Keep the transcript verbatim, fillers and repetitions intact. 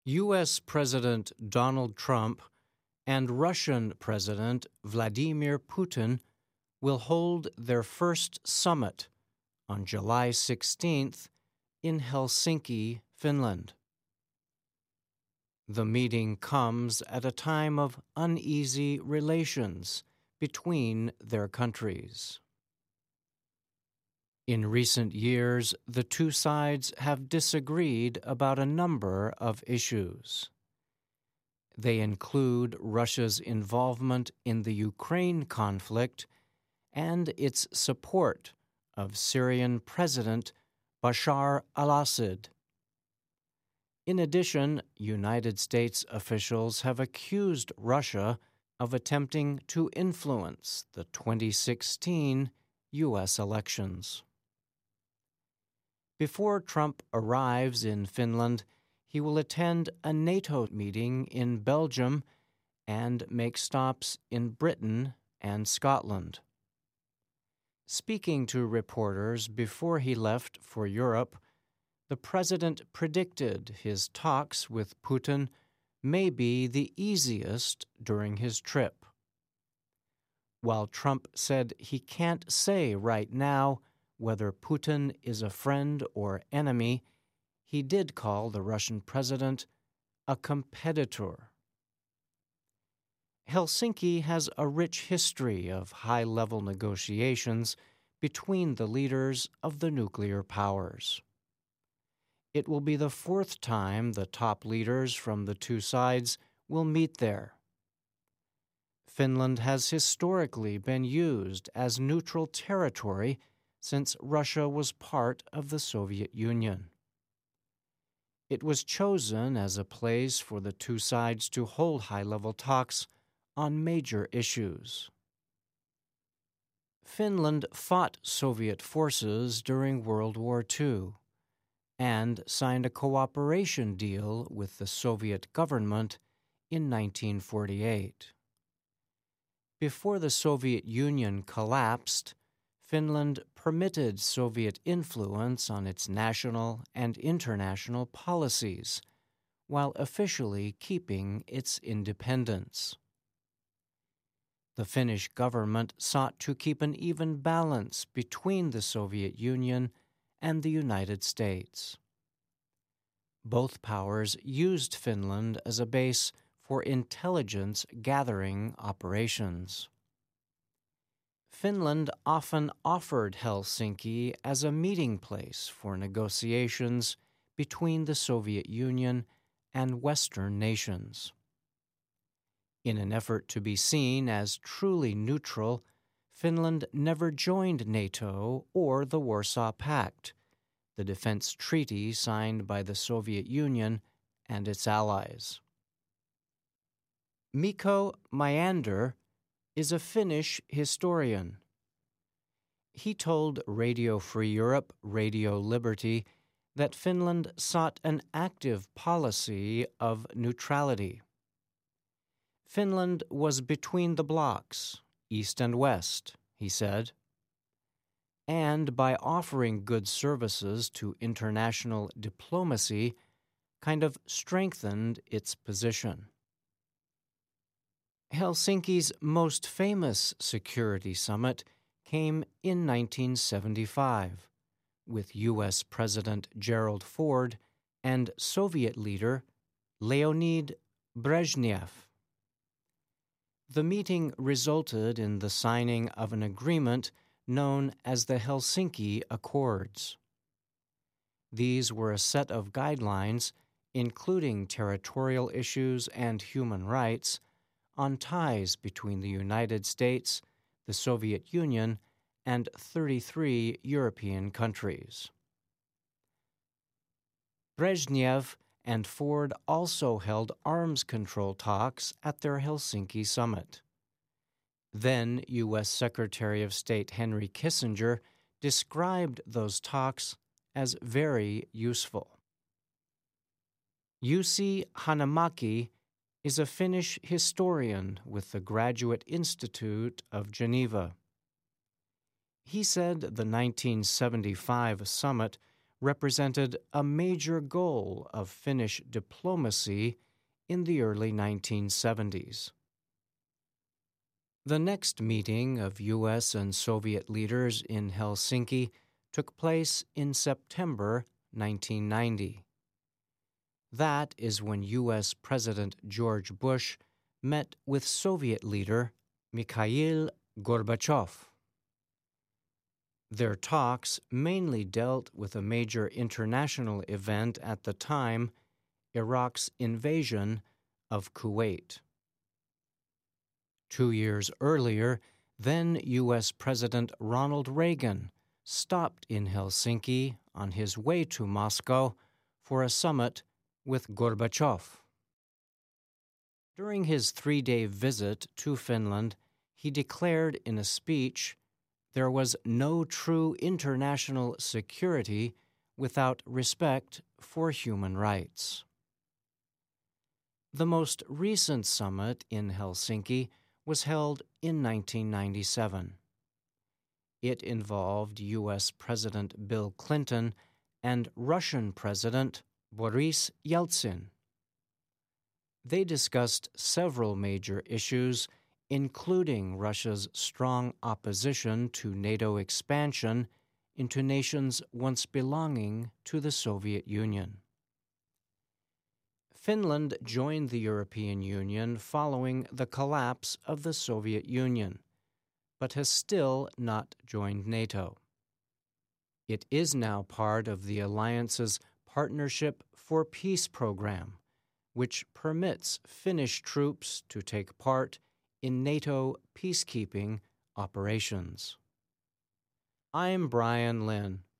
U S. President Donald Trump and Russian President Vladimir Putin will hold their first summit on July sixteenth in Helsinki, Finland. The meeting comes at a time of uneasy relations between their countries. In recent years, the two sides have disagreed about a number of issues. They include Russia's involvement in the Ukraine conflict and its support of Syrian President Bashar al-Assad. In addition, United States officials have accused Russia of attempting to influence the twenty sixteen U S elections. Before Trump arrives in Finland, he will attend a NATO meeting in Belgium and make stops in Britain and Scotland. Speaking to reporters before he left for Europe, the president predicted his talks with Putin may be the easiest during his trip. While Trump said he can't say right now whether Putin is a friend or enemy, he did call the Russian president a competitor. Helsinki has a rich history of high-level negotiations between the leaders of the nuclear powers. It will be the fourth time the top leaders from the two sides will meet there. Finland has historically been used as neutral territory since Russia was part of the Soviet Union. It was chosen as a place for the two sides to hold high-level talks on major issues. Finland fought Soviet forces during World War Two and signed a cooperation deal with the Soviet government in nineteen forty-eight. Before the Soviet Union collapsed, Finland permitted Soviet influence on its national and international policies, while officially keeping its independence. The Finnish government sought to keep an even balance between the Soviet Union and the United States. Both powers used Finland as a base for intelligence-gathering operations. Finland often offered Helsinki as a meeting place for negotiations between the Soviet Union and Western nations. In an effort to be seen as truly neutral, Finland never joined NATO or the Warsaw Pact, the defense treaty signed by the Soviet Union and its allies. Mikko Meander is a Finnish historian. He told Radio Free Europe, Radio Liberty, that Finland sought an active policy of neutrality. Finland was between the blocs, East and West, he said, and by offering good services to international diplomacy, kind of strengthened its position. Helsinki's most famous security summit came in nineteen seventy-five, with U S. President Gerald Ford and Soviet leader Leonid Brezhnev. The meeting resulted in the signing of an agreement known as the Helsinki Accords. These were a set of guidelines, including territorial issues and human rights, on ties between the United States, the Soviet Union, and thirty-three European countries. Brezhnev and Ford also held arms control talks at their Helsinki summit. Then U S. Secretary of State Henry Kissinger described those talks as very useful. Jussi Hanamäki is a Finnish historian with the Graduate Institute of Geneva. He said the nineteen seventy-five summit represented a major goal of Finnish diplomacy in the early nineteen seventies. The next meeting of U S and Soviet leaders in Helsinki took place in September nineteen ninety. That is when U S President George Bush met with Soviet leader Mikhail Gorbachev. Their talks mainly dealt with a major international event at the time, Iraq's invasion of Kuwait. Two years earlier, then U S President Ronald Reagan stopped in Helsinki on his way to Moscow for a summit with Gorbachev. During his three-day visit to Finland, he declared in a speech, "There was no true international security without respect for human rights." The most recent summit in Helsinki was held in nineteen ninety-seven. It involved U S President Bill Clinton and Russian President Boris Yeltsin. They discussed several major issues, including Russia's strong opposition to NATO expansion into nations once belonging to the Soviet Union. Finland joined the European Union following the collapse of the Soviet Union, but has still not joined NATO. It is now part of the alliance's Partnership for Peace program, which permits Finnish troops to take part in NATO peacekeeping operations. I'm Brian Lynn.